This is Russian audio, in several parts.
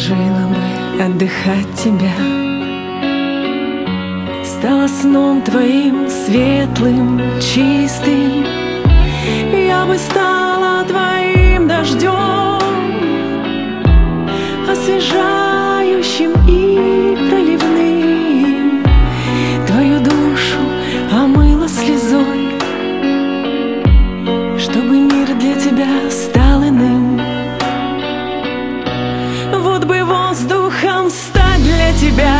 Предложила бы отдыхать тебя, стала сном твоим светлым, чистым. Я бы стала твоим дождем, освежающим и проливным. Твою душу омыла слезой, чтобы мир для тебя стал иным. Вот бы воздухом стать для тебя,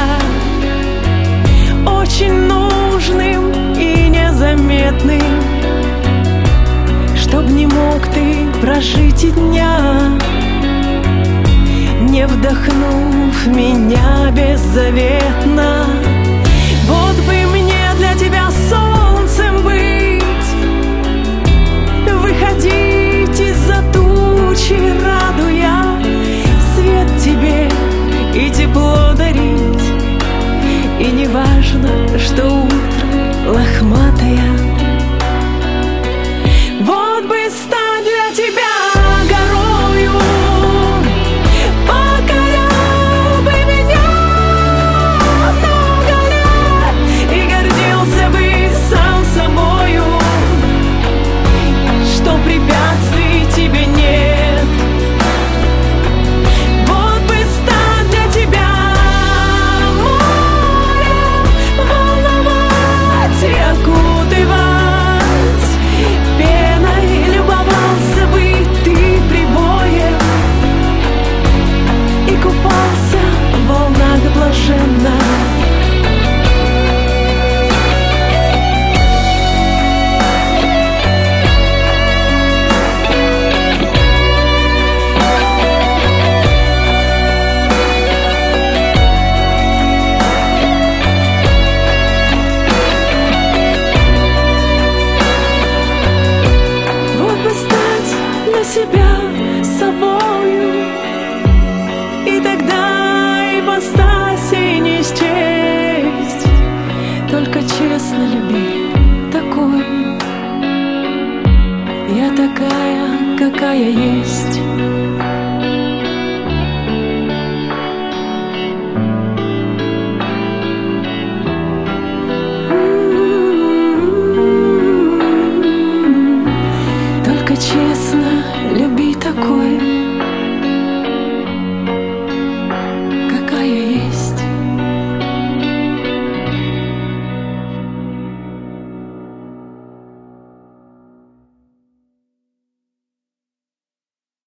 очень нужным и незаметным, чтоб не мог ты прожить и дня, не вдохнув меня беззаветно. Вот бы мне для тебя солнцем быть, выходить из-за тучи, радуя свет тебе и тепло дарить. И не важно, что утро лохматое. Вот бы стать для тебя горою, покорял бы меня много лет и гордился бы сам собою, что препятствий тебе нет. Вот бы стать для тебя морем, волновать и окутывать пеной, любовался бы ты прибоем и купался в волнах блаженно. Вот бы стать для себя собою, и тогда ипостаси не счесть. Только честно люби, такой я, такая, какая есть. Только честно